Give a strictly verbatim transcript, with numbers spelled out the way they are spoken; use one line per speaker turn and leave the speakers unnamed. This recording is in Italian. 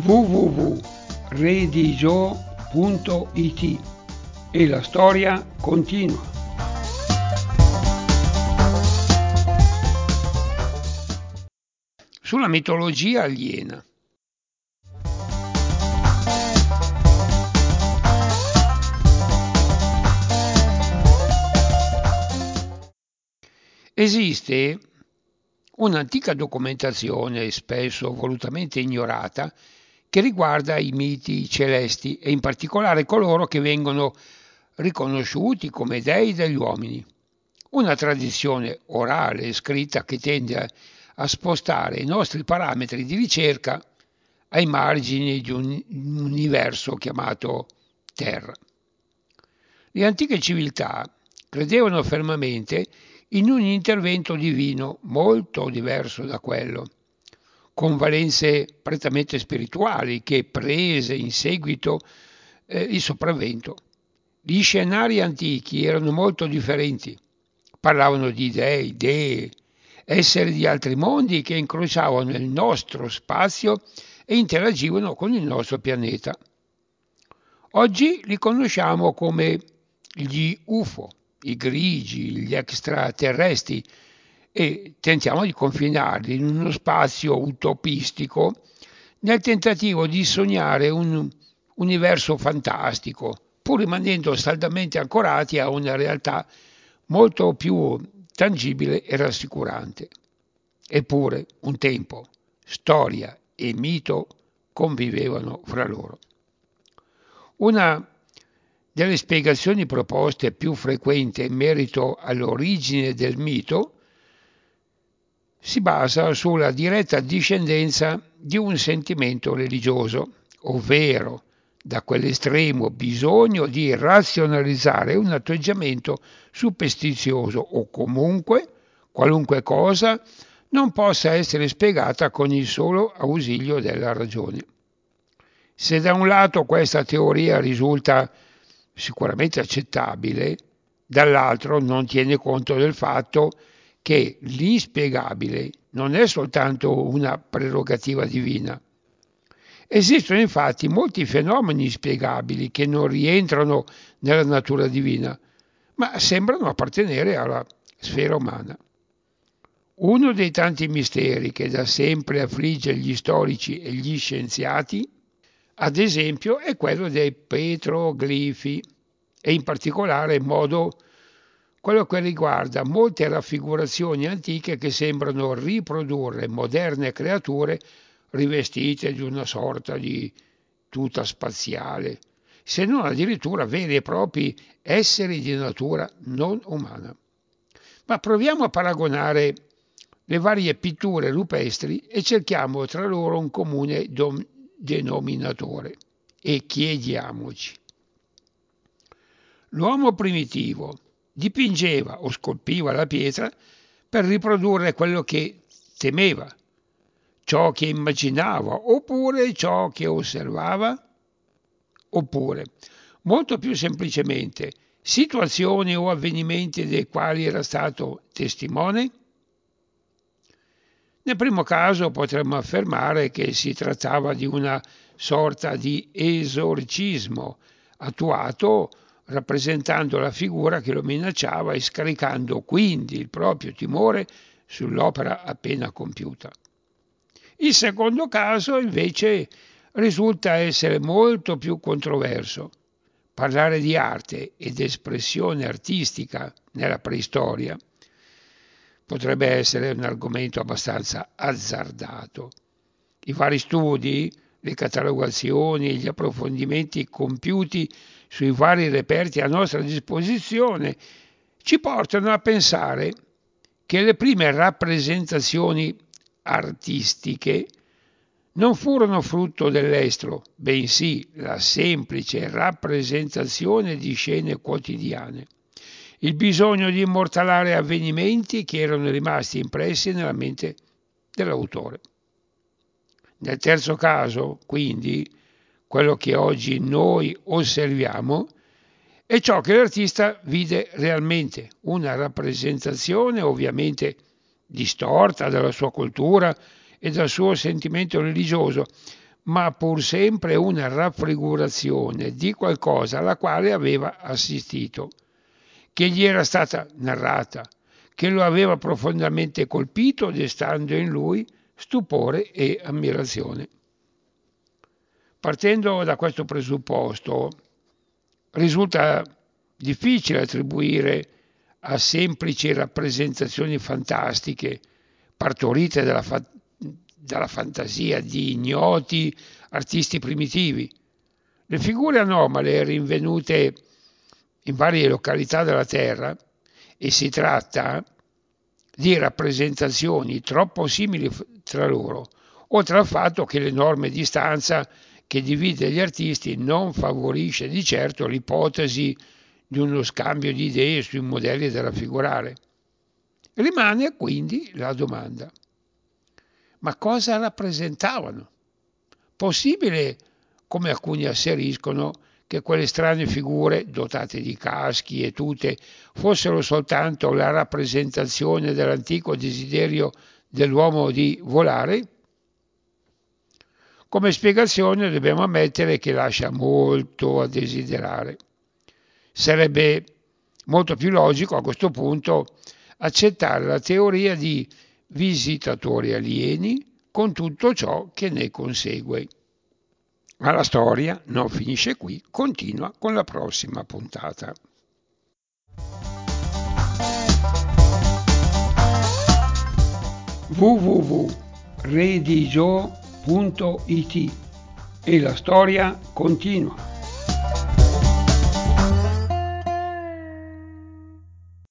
w w w punto redigio punto i t e la storia continua. Sulla mitologia aliena. Esiste un'antica documentazione, spesso volutamente ignorata, che riguarda i miti celesti e in particolare coloro che vengono riconosciuti come dei degli uomini. Una tradizione orale e scritta che tende a spostare i nostri parametri di ricerca ai margini di un universo chiamato Terra. Le antiche civiltà credevano fermamente in un intervento divino molto diverso da quello, con valenze prettamente spirituali che prese in seguito eh, il sopravvento. Gli scenari antichi erano molto differenti, parlavano di dei, dee, esseri di altri mondi che incrociavano il nostro spazio e interagivano con il nostro pianeta. Oggi li conosciamo come gli U F O, i grigi, gli extraterrestri, e tentiamo di confinarli in uno spazio utopistico nel tentativo di sognare un universo fantastico, pur rimanendo saldamente ancorati a una realtà molto più tangibile e rassicurante. Eppure, un tempo, storia e mito convivevano fra loro. Una delle spiegazioni proposte più frequenti in merito all'origine del mito si basa sulla diretta discendenza di un sentimento religioso, ovvero da quell'estremo bisogno di razionalizzare un atteggiamento superstizioso o comunque qualunque cosa non possa essere spiegata con il solo ausilio della ragione. Se da un lato questa teoria risulta sicuramente accettabile, dall'altro non tiene conto del fatto che l'inspiegabile non è soltanto una prerogativa divina. Esistono infatti molti fenomeni inspiegabili che non rientrano nella natura divina, ma sembrano appartenere alla sfera umana. Uno dei tanti misteri che da sempre affligge gli storici e gli scienziati, ad esempio, è quello dei petroglifi e in particolare in modo quello che riguarda molte raffigurazioni antiche che sembrano riprodurre moderne creature rivestite di una sorta di tuta spaziale, se non addirittura veri e propri esseri di natura non umana. Ma proviamo a paragonare le varie pitture rupestri e cerchiamo tra loro un comune dom- denominatore e chiediamoci: l'uomo primitivo dipingeva o scolpiva la pietra per riprodurre quello che temeva, ciò che immaginava, oppure ciò che osservava? Oppure, molto più semplicemente, situazioni o avvenimenti dei quali era stato testimone? Nel primo caso potremmo affermare che si trattava di una sorta di esorcismo attuato rappresentando la figura che lo minacciava e scaricando quindi il proprio timore sull'opera appena compiuta. Il secondo caso invece risulta essere molto più controverso. Parlare di arte ed espressione artistica nella preistoria potrebbe essere un argomento abbastanza azzardato. I vari studi, le catalogazioni e gli approfondimenti compiuti sui vari reperti a nostra disposizione ci portano a pensare che le prime rappresentazioni artistiche non furono frutto dell'estro, bensì la semplice rappresentazione di scene quotidiane, il bisogno di immortalare avvenimenti che erano rimasti impressi nella mente dell'autore. Nel terzo caso, quindi, quello che oggi noi osserviamo è ciò che l'artista vide realmente, una rappresentazione ovviamente distorta dalla sua cultura e dal suo sentimento religioso, ma pur sempre una raffigurazione di qualcosa alla quale aveva assistito, che gli era stata narrata, che lo aveva profondamente colpito, destando in lui stupore e ammirazione. Partendo da questo presupposto, risulta difficile attribuire a semplici rappresentazioni fantastiche, partorite dalla, fa- dalla fantasia di ignoti artisti primitivi, le figure anomale rinvenute in varie località della Terra, e si tratta di rappresentazioni troppo simili tra loro, oltre al fatto che l'enorme distanza che divide gli artisti non favorisce di certo l'ipotesi di uno scambio di idee sui modelli da raffigurare. Rimane quindi la domanda: ma cosa rappresentavano? Possibile, come alcuni asseriscono, che quelle strane figure, dotate di caschi e tute, fossero soltanto la rappresentazione dell'antico desiderio dell'uomo di volare? Come spiegazione dobbiamo ammettere che lascia molto a desiderare. Sarebbe molto più logico a questo punto accettare la teoria di visitatori alieni con tutto ciò che ne consegue. Ma la storia non finisce qui, continua con la prossima puntata. w w w punto redigio punto it e la storia continua.